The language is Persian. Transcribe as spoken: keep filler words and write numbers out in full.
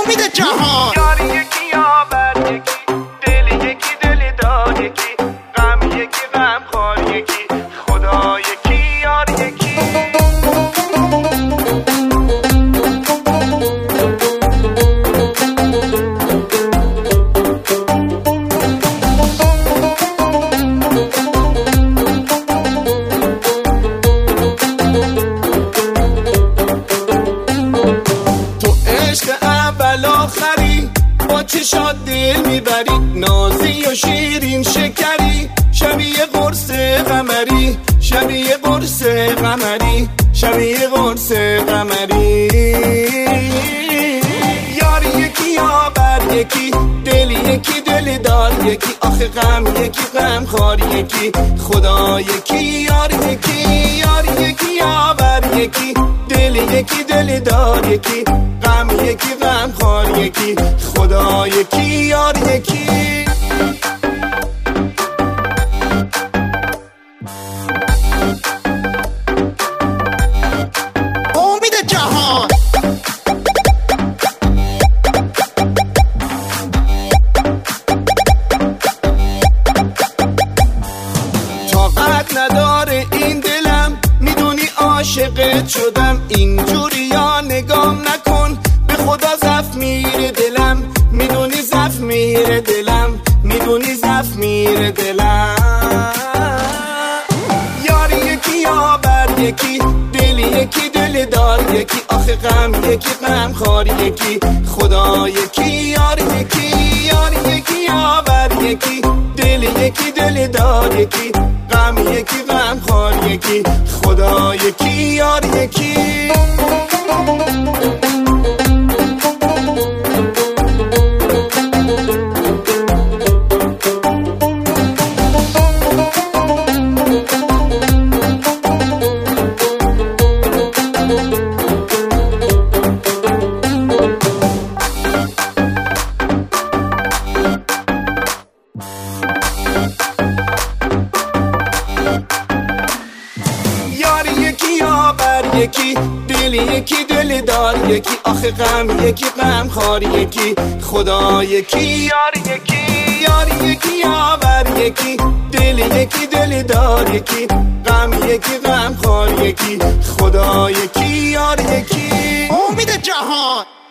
امید جهان. یاری یکی یاور یکی، دل یکی دل دار یکی، غم یکی غم خار یکی، خدا یکی یار یکی. چشات دل میبری، نازی و شیرین شکری، شبیه قرص قمری، شبیه قرص قمری، شبیه قرص قمری. یاری یکی یاور یکی، دل یکی دل دار یکی، آخه غم یکی غم خار یکی، خدا یکی یار یکی. یاری یکی یاور یکی، دل یکی دل دار یکی، غم یکی غم خار یکی، خدا یکی یار یکی. امید جهان. طاقت نداره این دلم، میدونی عاشقت شدم، اینجوری یا نگام نکن، به خدا زف میره دلم، میدونی زف میره دلم، میدونی زف میره دلم. یاری یکی یاور یکی، دل یکی دل دار یکی، آخه غم یکی غم خار یکی، خدا یکی یار یکی. یاری یکی یاور یکی، دل یکی دل دار یکی، غم یکی غم خار یکی، خدا یکی یار یکی. یکی دل یکی دل دار یکی، آخه غم یکی غم خار یکی، خدا یکی یار یکی. یاری یکی یاور یکی، دل یکی دل دار یکی، غم یکی غم خار یکی، خدا یکی یار یکی. امید جهان.